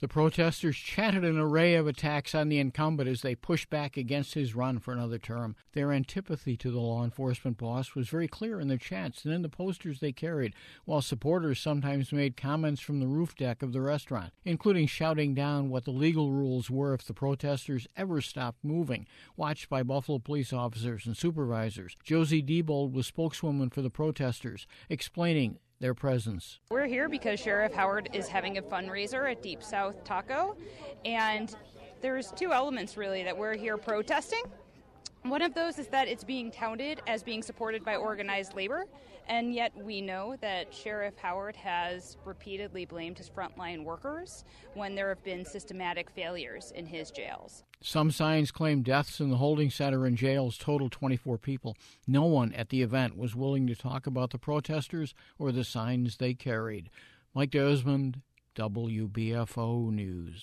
The protesters chanted an array of attacks on the incumbent as they pushed back against his run for another term. Their antipathy to the law enforcement boss was very clear in their chants and in the posters they carried, while supporters sometimes made comments from the roof deck of the restaurant, including shouting down what the legal rules were if the protesters ever stopped moving, watched by Buffalo police officers and supervisors. Josie Diebold was spokeswoman for the protesters, explaining their presence. We're here because Sheriff Howard is having a fundraiser at Deep South Taco, and there's two elements really that we're here protesting. One of those is that it's being touted as being supported by organized labor, and yet we know that Sheriff Howard has repeatedly blamed his frontline workers when there have been systematic failures in his jails. Some signs claim deaths in the holding center and jails totaled 24 people. No one at the event was willing to talk about the protesters or the signs they carried. Mike Desmond, WBFO News.